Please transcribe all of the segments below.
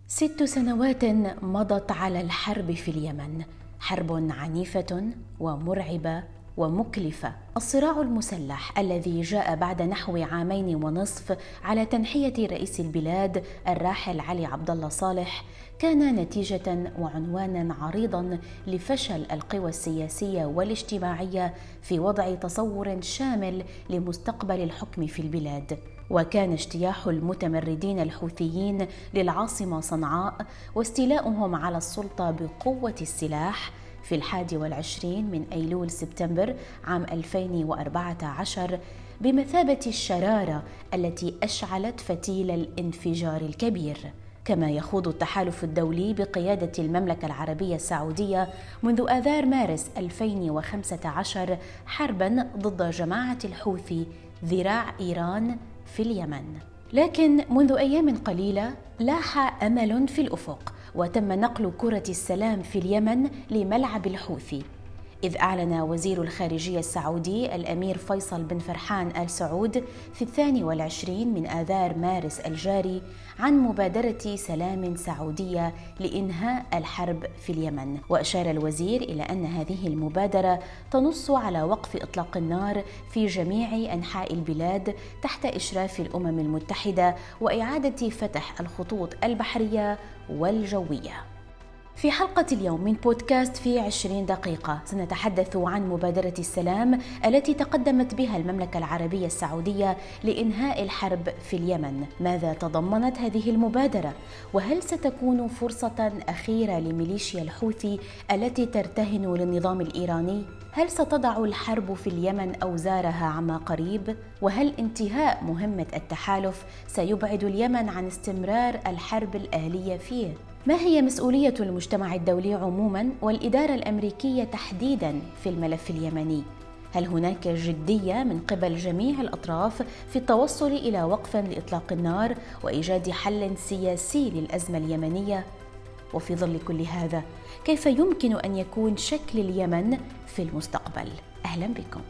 6 سنوات مضت على الحرب في اليمن، حرب عنيفة ومرعبة ومكلفة. الصراع المسلح الذي جاء بعد نحو 2.5 عام على تنحية رئيس البلاد الراحل علي عبد الله صالح كان نتيجة وعنوانا عريضا لفشل القوى السياسية والاجتماعية في وضع تصور شامل لمستقبل الحكم في البلاد. وكان اجتياح المتمردين الحوثيين للعاصمة صنعاء واستيلاؤهم على السلطة بقوة السلاح في 21 من أيلول سبتمبر عام 2014 بمثابة الشرارة التي أشعلت فتيل الانفجار الكبير. كما يخوض التحالف الدولي بقيادة المملكة العربية السعودية منذ آذار مارس 2015 حرباً ضد جماعة الحوثي ذراع إيران في اليمن. لكن منذ أيام قليلة لاح أمل في الأفق، وتم نقل كرة السلام في اليمن لملعب الحوثي، إذ أعلن وزير الخارجية السعودي الأمير فيصل بن فرحان آل سعود في 22 من آذار مارس الجاري عن مبادرة سلام سعودية لإنهاء الحرب في اليمن. وأشار الوزير إلى أن هذه المبادرة تنص على وقف إطلاق النار في جميع أنحاء البلاد تحت إشراف الأمم المتحدة وإعادة فتح الخطوط البحرية والجوية. في حلقة اليوم من بودكاست في 20 دقيقة سنتحدث عن مبادرة السلام التي تقدمت بها المملكة العربية السعودية لإنهاء الحرب في اليمن. ماذا تضمنت هذه المبادرة؟ وهل ستكون فرصة أخيرة لميليشيا الحوثي التي ترتهن للنظام الإيراني؟ هل ستضع الحرب في اليمن أوزارها عما قريب؟ وهل انتهاء مهمة التحالف سيبعد اليمن عن استمرار الحرب الأهلية فيه؟ ما هي مسؤولية المجتمع الدولي عموماً والإدارة الأمريكية تحديداً في الملف اليمني؟ هل هناك جدية من قبل جميع الأطراف في التوصل إلى وقف لإطلاق النار وإيجاد حل سياسي للأزمة اليمنية؟ وفي ظل كل هذا، كيف يمكن أن يكون شكل اليمن في المستقبل؟ أهلاً بكم.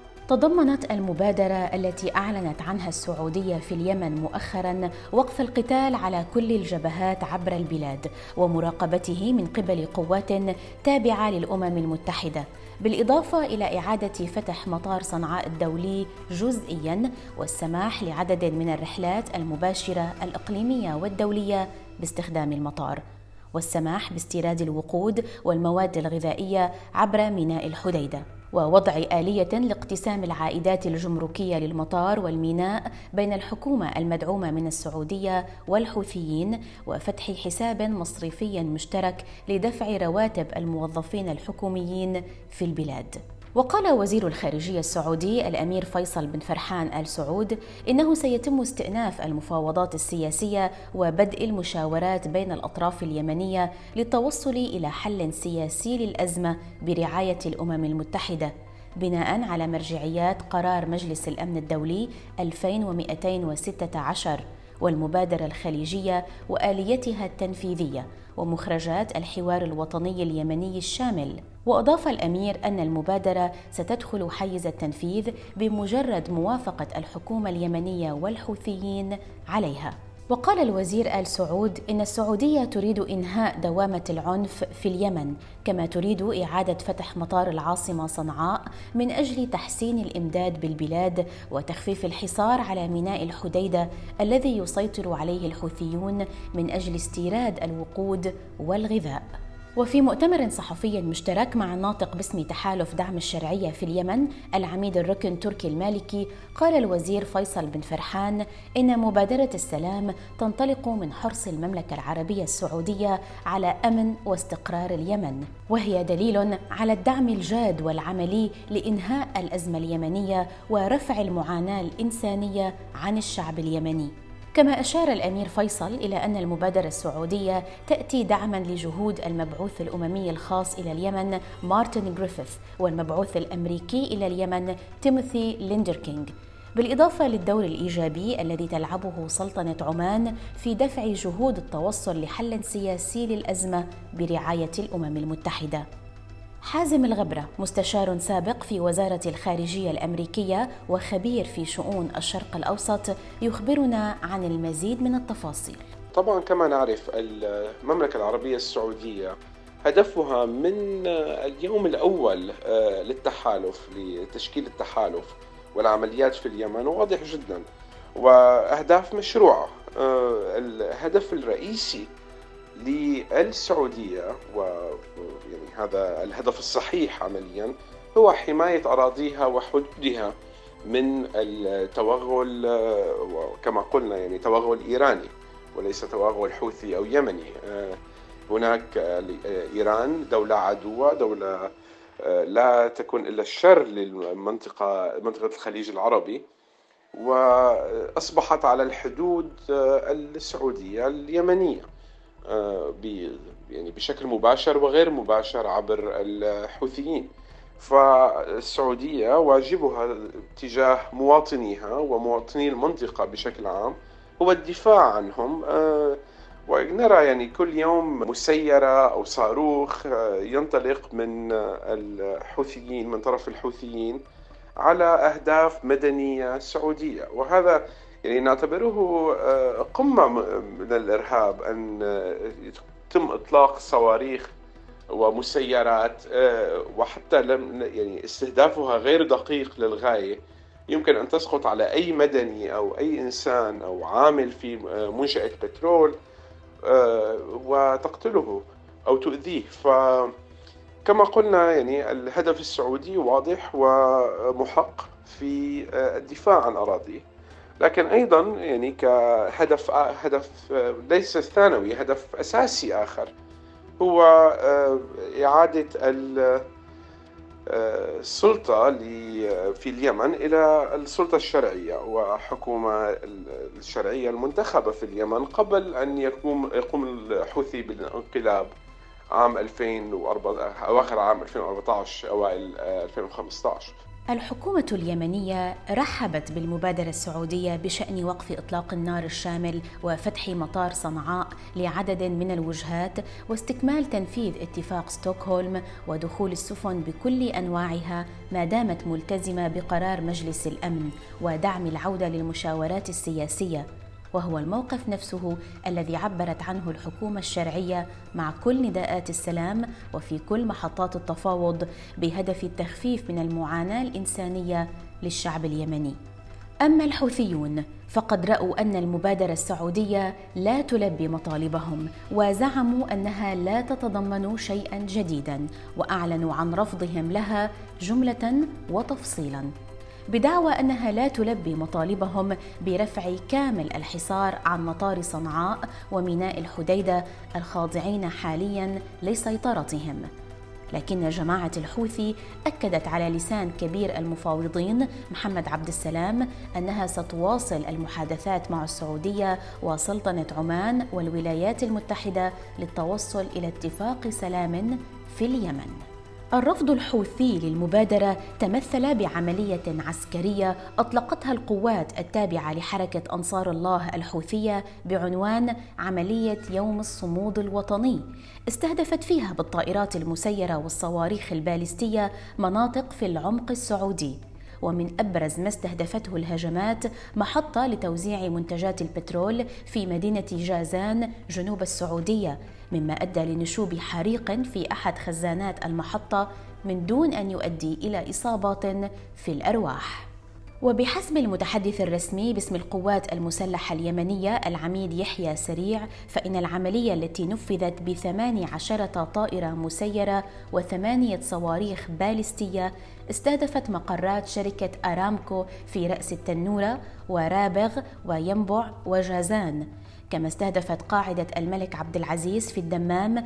تضمنت المبادرة التي أعلنت عنها السعودية في اليمن مؤخراً وقف القتال على كل الجبهات عبر البلاد ومراقبته من قبل قوات تابعة للأمم المتحدة، بالإضافة إلى إعادة فتح مطار صنعاء الدولي جزئياً والسماح لعدد من الرحلات المباشرة الإقليمية والدولية باستخدام المطار، والسماح باستيراد الوقود والمواد الغذائية عبر ميناء الحديدة، ووضع آلية لاقتسام العائدات الجمركية للمطار والميناء بين الحكومة المدعومة من السعودية والحوثيين، وفتح حساب مصرفي مشترك لدفع رواتب الموظفين الحكوميين في البلاد. وقال وزير الخارجية السعودي الأمير فيصل بن فرحان آل سعود إنه سيتم استئناف المفاوضات السياسية وبدء المشاورات بين الأطراف اليمنية للتوصل إلى حل سياسي للأزمة برعاية الأمم المتحدة، بناء على مرجعيات قرار مجلس الأمن الدولي 2216 والمبادرة الخليجية وآليتها التنفيذية ومخرجات الحوار الوطني اليمني الشامل. وأضاف الأمير أن المبادرة ستدخل حيز التنفيذ بمجرد موافقة الحكومة اليمنية والحوثيين عليها. وقال الوزير آل سعود إن السعودية تريد إنهاء دوامة العنف في اليمن، كما تريد إعادة فتح مطار العاصمة صنعاء من أجل تحسين الإمداد بالبلاد وتخفيف الحصار على ميناء الحديدة الذي يسيطر عليه الحوثيون من أجل استيراد الوقود والغذاء. وفي مؤتمر صحفي مشترك مع الناطق باسم تحالف دعم الشرعية في اليمن العميد الركن تركي المالكي، قال الوزير فيصل بن فرحان إن مبادرة السلام تنطلق من حرص المملكة العربية السعودية على أمن واستقرار اليمن، وهي دليل على الدعم الجاد والعملي لإنهاء الأزمة اليمنية ورفع المعاناة الإنسانية عن الشعب اليمني. كما أشار الأمير فيصل إلى أن المبادرة السعودية تأتي دعماً لجهود المبعوث الأممي الخاص إلى اليمن مارتن غريفيث والمبعوث الأمريكي إلى اليمن تيموثي ليندركينغ، بالإضافة للدور الإيجابي الذي تلعبه سلطنة عمان في دفع جهود التوصل لحل سياسي للأزمة برعاية الأمم المتحدة. حازم الغبرة مستشار سابق في وزارة الخارجية الأمريكية وخبير في شؤون الشرق الأوسط يخبرنا عن المزيد من التفاصيل. طبعا كما نعرف المملكة العربية السعودية هدفها من اليوم الأول للتحالف، لتشكيل التحالف والعمليات في اليمن واضح جدا، وأهداف مشروعة. الهدف الرئيسي للسعودية، ويعني هذا الهدف الصحيح عمليا، هو حماية أراضيها وحدودها من التوغل، وكما قلنا يعني توغل إيراني وليس توغل حوثي أو يمني. هناك إيران دولة عدوة، دولة لا تكون إلا الشر منطقة الخليج العربي، وأصبحت على الحدود السعودية اليمنية يعني بشكل مباشر وغير مباشر عبر الحوثيين. فالسعودية واجبها تجاه مواطنيها ومواطني المنطقة بشكل عام هو الدفاع عنهم. ونرى يعني كل يوم مسيرة أو صاروخ ينطلق من الحوثيين، من طرف الحوثيين، على أهداف مدنية سعودية، وهذا يعني نعتبره قمة من الإرهاب، أن يتم إطلاق صواريخ ومسيرات، وحتى لم يعني استهدافها غير دقيق للغاية، يمكن أن تسقط على أي مدني أو أي إنسان أو عامل في منشأة بترول وتقتله أو تؤذيه. فكما قلنا يعني الهدف السعودي واضح ومحق في الدفاع عن أراضيه، لكن أيضا يعني هدف ليس ثانوي، هدف أساسي آخر هو إعادة السلطة في اليمن إلى السلطة الشرعية وحكومة الشرعية المنتخبة في اليمن، قبل أن يقوم الحوثي بالانقلاب عام 2004، أواخر عام 2014 أوائل 2015. الحكومة اليمنية رحبت بالمبادرة السعودية بشأن وقف إطلاق النار الشامل وفتح مطار صنعاء لعدد من الوجهات، واستكمال تنفيذ اتفاق ستوكهولم ودخول السفن بكل أنواعها ما دامت ملتزمة بقرار مجلس الأمن، ودعم العودة للمشاورات السياسية، وهو الموقف نفسه الذي عبرت عنه الحكومة الشرعية مع كل نداءات السلام وفي كل محطات التفاوض بهدف التخفيف من المعاناة الإنسانية للشعب اليمني. أما الحوثيون فقد رأوا أن المبادرة السعودية لا تلبي مطالبهم، وزعموا أنها لا تتضمن شيئا جديدا، وأعلنوا عن رفضهم لها جملة وتفصيلا، بدعوى أنها لا تلبي مطالبهم برفع كامل الحصار عن مطار صنعاء وميناء الحديدة الخاضعين حالياً لسيطرتهم. لكن جماعة الحوثي أكدت على لسان كبير المفاوضين محمد عبد السلام أنها ستواصل المحادثات مع السعودية وسلطنة عمان والولايات المتحدة للتوصل إلى اتفاق سلام في اليمن. الرفض الحوثي للمبادرة تمثل بعملية عسكرية أطلقتها القوات التابعة لحركة أنصار الله الحوثية بعنوان عملية يوم الصمود الوطني، استهدفت فيها بالطائرات المسيرة والصواريخ البالستية مناطق في العمق السعودي. ومن أبرز ما استهدفته الهجمات محطة لتوزيع منتجات البترول في مدينة جازان جنوب السعودية، مما أدى لنشوب حريق في أحد خزانات المحطة من دون أن يؤدي إلى إصابات في الأرواح. وبحسب المتحدث الرسمي باسم القوات المسلحة اليمنية العميد يحيى سريع، فإن العملية التي نفذت ب18 طائرة مسيرة و8 صواريخ بالستية استهدفت مقرات شركة أرامكو في رأس التنورة ورابغ وينبع وجازان، كما استهدفت قاعدة الملك عبد العزيز في الدمام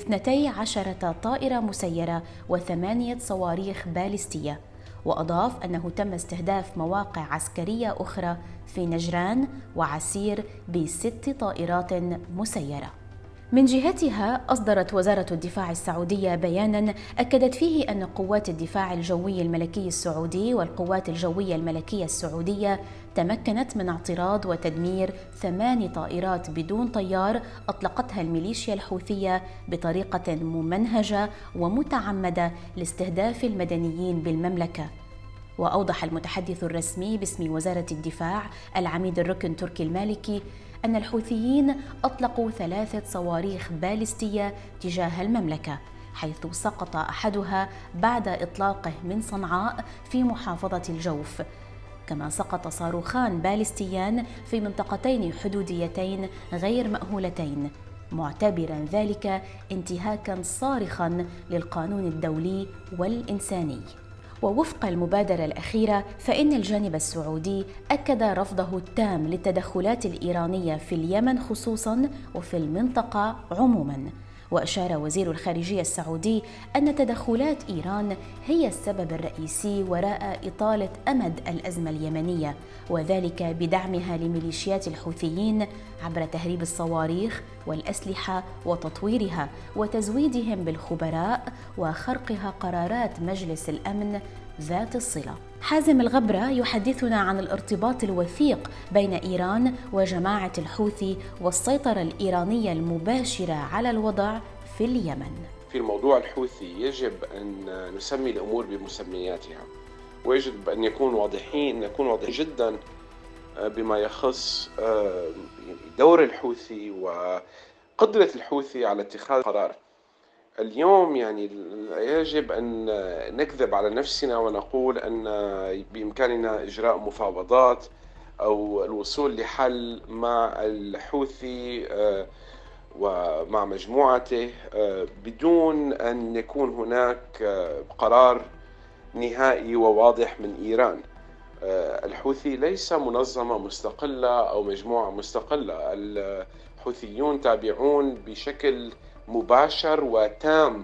ب12 طائرة مسيرة و8 صواريخ بالستية. وأضاف أنه تم استهداف مواقع عسكرية أخرى في نجران وعسير ب6 طائرات مسيرة. من جهتها أصدرت وزارة الدفاع السعودية بياناً أكدت فيه أن قوات الدفاع الجوي الملكي السعودي والقوات الجوية الملكية السعودية تمكنت من اعتراض وتدمير 8 طائرات بدون طيار أطلقتها الميليشيا الحوثية بطريقة ممنهجة ومتعمدة لاستهداف المدنيين بالمملكة. وأوضح المتحدث الرسمي باسم وزارة الدفاع العميد الركن تركي المالكي أن الحوثيين أطلقوا 3 صواريخ باليستية تجاه المملكة، حيث سقط أحدها بعد إطلاقه من صنعاء في محافظة الجوف. كما سقط صاروخان باليستيان في منطقتين حدوديتين غير مأهولتين، معتبرا ذلك انتهاكا صارخا للقانون الدولي والإنساني. ووفق المبادرة الأخيرة فإن الجانب السعودي أكد رفضه التام للتدخلات الإيرانية في اليمن خصوصا وفي المنطقة عموما. وأشار وزير الخارجية السعودي أن تدخلات إيران هي السبب الرئيسي وراء إطالة أمد الأزمة اليمنية، وذلك بدعمها لميليشيات الحوثيين عبر تهريب الصواريخ والأسلحة وتطويرها وتزويدهم بالخبراء وخرقها قرارات مجلس الأمن ذات الصلة. حازم الغبرة يحدثنا عن الارتباط الوثيق بين إيران وجماعة الحوثي والسيطرة الإيرانية المباشرة على الوضع في اليمن. في الموضوع الحوثي يجب أن نسمي الأمور بمسمياتها، ويجب أن نكون واضحين جدا بما يخص دور الحوثي وقدرة الحوثي على اتخاذ قرار. اليوم يعني يجب أن نكذب على نفسنا ونقول أن بإمكاننا إجراء مفاوضات أو الوصول لحل مع الحوثي ومع مجموعته بدون أن يكون هناك قرار نهائي وواضح من إيران. الحوثي ليس منظمة مستقلة أو مجموعة مستقلة، الحوثيون تابعون بشكل مباشر وتام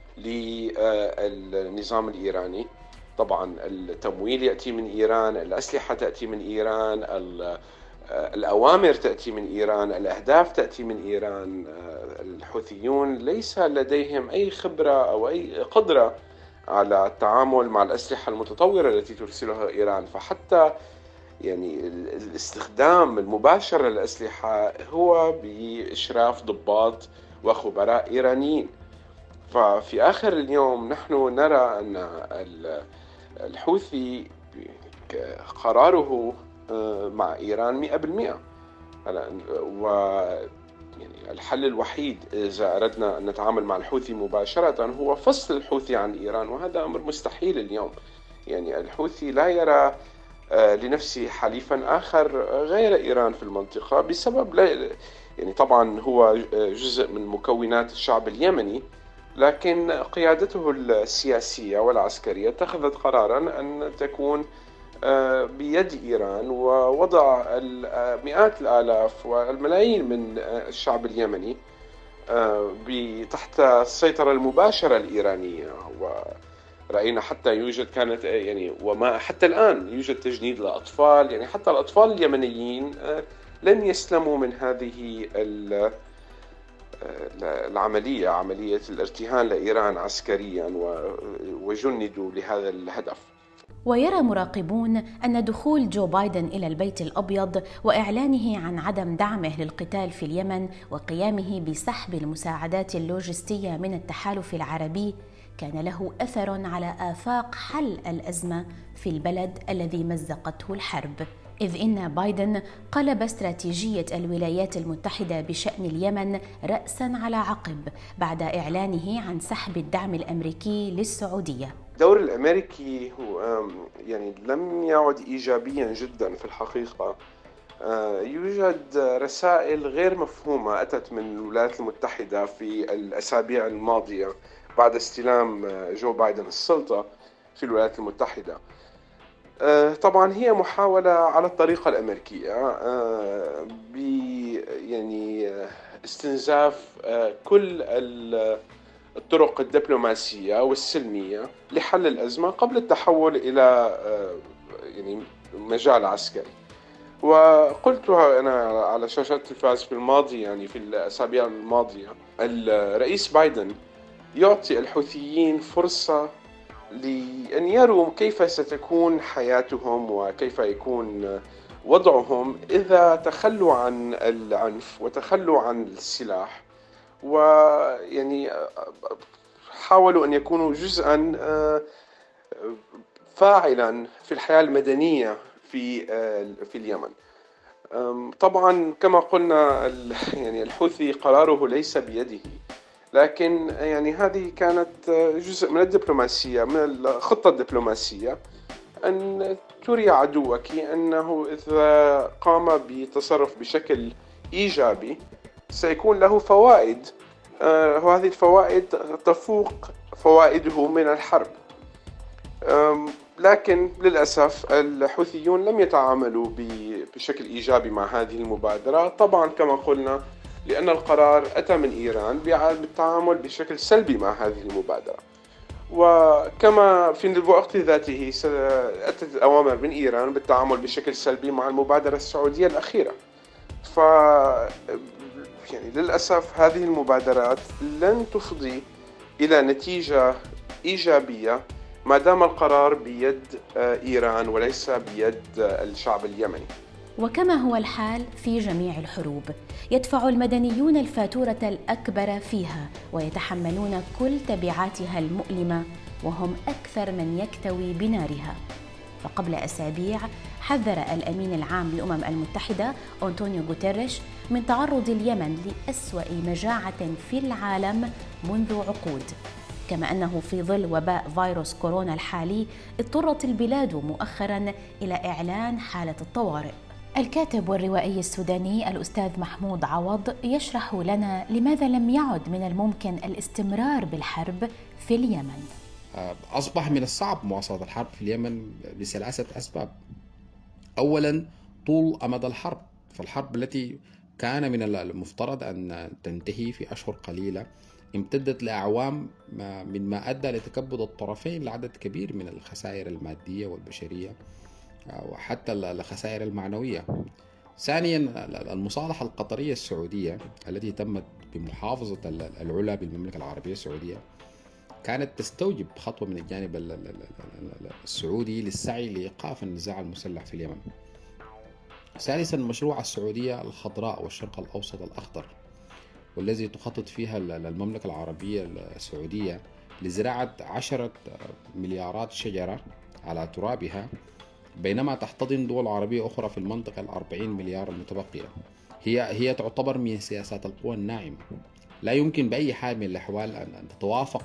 للنظام الإيراني. طبعا التمويل يأتي من إيران، الأسلحة تأتي من إيران، الأوامر تأتي من إيران، الأهداف تأتي من إيران. الحوثيون ليس لديهم أي خبرة أو أي قدرة على التعامل مع الأسلحة المتطورة التي ترسلها إيران، فحتى يعني الاستخدام المباشر للأسلحة هو بإشراف ضباط وخبراء إيرانيين. ففي آخر اليوم نحن نرى أن الحوثي قراره مع إيران 100%. يعني الحل الوحيد إذا أردنا أن نتعامل مع الحوثي مباشرة هو فصل الحوثي عن إيران، وهذا أمر مستحيل اليوم. يعني الحوثي لا يرى لنفسه حليفا آخر غير إيران في المنطقة بسبب يعني طبعا هو جزء من مكونات الشعب اليمني، لكن قيادته السياسية والعسكرية اتخذت قرارا أن تكون بيد إيران ووضع مئات الآلاف والملايين من الشعب اليمني تحت السيطرة المباشرة الإيرانية. ورأينا حتى يوجد كانت يعني وما حتى الآن يوجد تجنيد للأطفال، يعني حتى الأطفال اليمنيين لن يسلموا من هذه العملية، عملية الارتهان لإيران عسكريا، وجندوا لهذا الهدف. ويرى مراقبون أن دخول جو بايدن إلى البيت الأبيض وإعلانه عن عدم دعمه للقتال في اليمن وقيامه بسحب المساعدات اللوجستية من التحالف العربي كان له أثر على آفاق حل الأزمة في البلد الذي مزقته الحرب، إذ إن بايدن قلب استراتيجية الولايات المتحدة بشأن اليمن رأساً على عقب بعد إعلانه عن سحب الدعم الأمريكي للسعودية. الدور الأمريكي يعني لم يعد إيجابياً جداً في الحقيقة. يوجد رسائل غير مفهومة أتت من الولايات المتحدة في الأسابيع الماضية بعد استلام جو بايدن السلطة في الولايات المتحدة. طبعا هي محاولة على الطريقة الأمريكية يعني استنزاف كل الطرق الدبلوماسية والسلمية لحل الأزمة قبل التحول إلى يعني مجال عسكري. وقلتها أنا على شاشات التلفاز في الماضي، يعني في الأسابيع الماضية، الرئيس بايدن يعطي الحوثيين فرصة لأن يروا كيف ستكون حياتهم وكيف يكون وضعهم إذا تخلوا عن العنف وتخلوا عن السلاح، ويعني حاولوا أن يكونوا جزءاً فاعلاً في الحياة المدنية في اليمن. طبعا كما قلنا يعني الحوثي قراره ليس بيده، لكن يعني هذه كانت جزء من الدبلوماسية، من الخطة الدبلوماسية، أن تري عدوك أنه إذا قام بتصرف بشكل إيجابي سيكون له فوائد، وهذه الفوائد تفوق فوائده من الحرب. لكن للأسف الحوثيون لم يتعاملوا بشكل إيجابي مع هذه المبادرة، طبعا كما قلنا لأن القرار أتى من إيران بالتعامل بشكل سلبي مع هذه المبادرة. وكما في الوقت ذاته أتت الأوامر من إيران بالتعامل بشكل سلبي مع المبادرة السعودية الأخيرة. يعني للأسف هذه المبادرات لن تفضي إلى نتيجة إيجابية ما دام القرار بيد إيران وليس بيد الشعب اليمني. وكما هو الحال في جميع الحروب، يدفع المدنيون الفاتورة الأكبر فيها ويتحملون كل تبعاتها المؤلمة، وهم أكثر من يكتوي بنارها. فقبل أسابيع حذر الأمين العام للأمم المتحدة أنطونيو غوتيريش من تعرض اليمن لأسوأ مجاعة في العالم منذ عقود، كما أنه في ظل وباء فيروس كورونا الحالي اضطرت البلاد مؤخراً إلى إعلان حالة الطوارئ. الكاتب والروائي السوداني الأستاذ محمود عوض يشرح لنا لماذا لم يعد من الممكن الاستمرار بالحرب في اليمن. أصبح من الصعب مواصلة الحرب في اليمن لثلاثة أسباب. أولاً طول أمد الحرب، فالحرب التي كان من المفترض أن تنتهي في أشهر قليلة امتدت لأعوام، مما أدى لتكبد الطرفين لعدد كبير من الخسائر المادية والبشرية وحتى الخسائر المعنوية. ثانيا المصالحة القطرية السعودية التي تمت بمحافظة العلا بالمملكة العربية السعودية كانت تستوجب خطوة من الجانب السعودي للسعي لإيقاف النزاع المسلح في اليمن. ثالثا مشروع السعودية الخضراء والشرق الأوسط الأخضر، والذي تخطط فيها المملكة العربية السعودية لزراعة 10 مليارات شجرة على ترابها، بينما تحتضن دول عربية أخرى في المنطقة 40 مليار المتبقية. هي تعتبر من سياسات القوى الناعمة، لا يمكن بأي حال من الأحوال أن تتوافق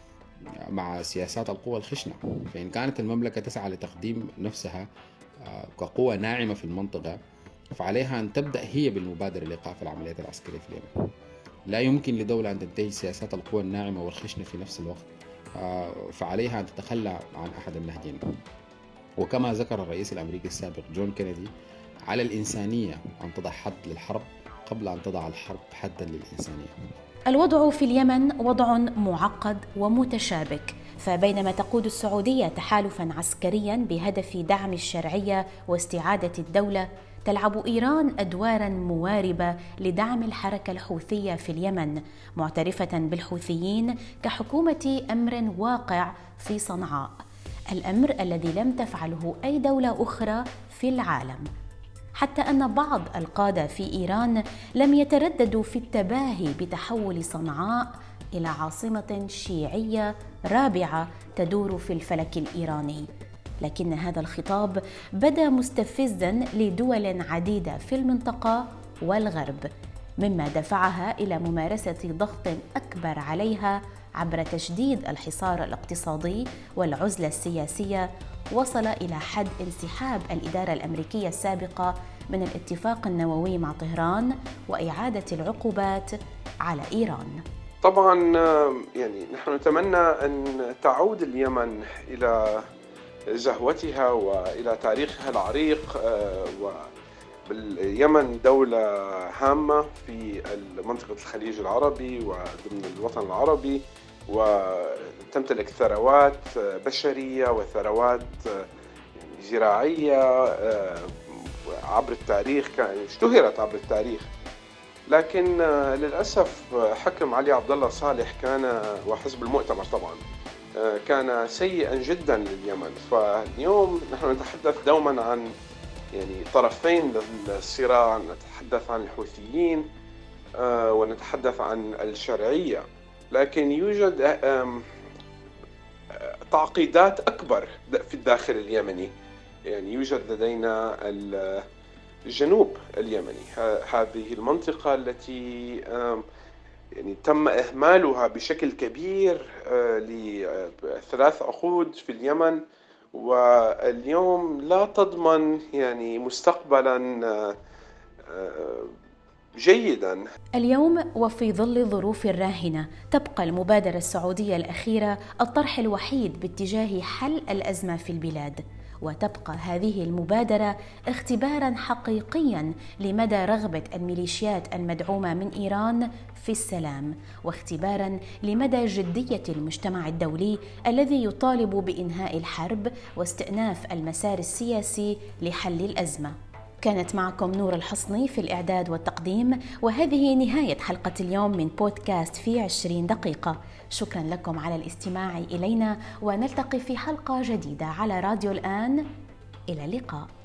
مع سياسات القوى الخشنة. فإن كانت المملكة تسعى لتقديم نفسها كقوة ناعمة في المنطقة، فعليها أن تبدأ هي بالمبادرة لإيقاف العمليات العسكرية في اليمن. لا يمكن لدولة أن تنتهي سياسات القوى الناعمة والخشنة في نفس الوقت، فعليها أن تتخلى عن أحد النهجين. وكما ذكر الرئيس الأمريكي السابق جون كينيدي، على الإنسانية أن تضع حد للحرب قبل أن تضع الحرب حدا للإنسانية. الوضع في اليمن وضع معقد ومتشابك، فبينما تقود السعودية تحالفاً عسكرياً بهدف دعم الشرعية واستعادة الدولة، تلعب إيران أدواراً مواربة لدعم الحركة الحوثية في اليمن، معترفة بالحوثيين كحكومة أمر واقع في صنعاء، الأمر الذي لم تفعله أي دولة أخرى في العالم، حتى أن بعض القادة في إيران لم يترددوا في التباهي بتحول صنعاء إلى عاصمة شيعية رابعة تدور في الفلك الإيراني. لكن هذا الخطاب بدا مستفزاً لدول عديدة في المنطقة والغرب، مما دفعها إلى ممارسة ضغط أكبر عليها عبر تشديد الحصار الاقتصادي والعزلة السياسية، وصل إلى حد انسحاب الإدارة الأمريكية السابقة من الاتفاق النووي مع طهران وإعادة العقوبات على إيران. طبعا يعني نحن نتمنى أن تعود اليمن إلى زهوتها وإلى تاريخها العريق، واليمن دولة هامة في منطقة الخليج العربي وضمن الوطن العربي، وتمتلك ثروات بشرية وثروات زراعية عبر التاريخ، اشتهرت عبر التاريخ. لكن للأسف حكم علي عبد الله صالح كان وحزب المؤتمر طبعا كان سيئا جدا لليمن. فاليوم نحن نتحدث دوما عن يعني طرفين للصراع، نتحدث عن الحوثيين ونتحدث عن الشرعية، لكن يوجد تعقيدات أكبر في الداخل اليمني. يعني يوجد لدينا الجنوب اليمني. هذه المنطقة التي يعني تم إهمالها بشكل كبير ل3 عقود في اليمن، واليوم لا تضمن يعني مستقبلا جيدا. اليوم وفي ظل الظروف الراهنة تبقى المبادرة السعودية الأخيرة الطرح الوحيد باتجاه حل الأزمة في البلاد، وتبقى هذه المبادرة اختباراً حقيقياً لمدى رغبة الميليشيات المدعومة من إيران في السلام، واختباراً لمدى جدية المجتمع الدولي الذي يطالب بإنهاء الحرب واستئناف المسار السياسي لحل الأزمة. كانت معكم نور الحصني في الإعداد والتقديم، وهذه نهاية حلقة اليوم من بودكاست في 20 دقيقة. شكرا لكم على الاستماع إلينا، ونلتقي في حلقة جديدة على راديو الآن. إلى اللقاء.